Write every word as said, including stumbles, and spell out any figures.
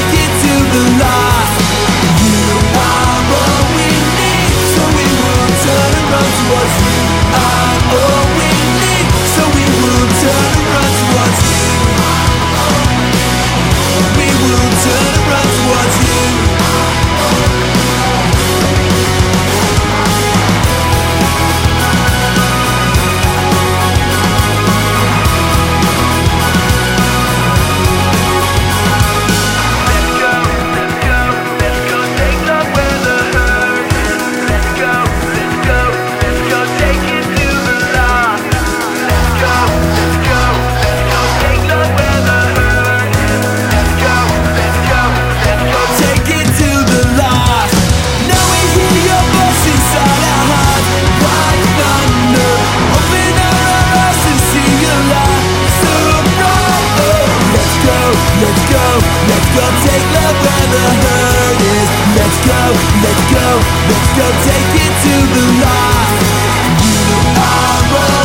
take it to the lost. You are all we need, so we will turn and run towards you. Are all we need, so we will turn and run towards you. We will turn and run towards you. Let's go, take love where the hurt is. Let's go, let's go, let's go take it to the lost. You are all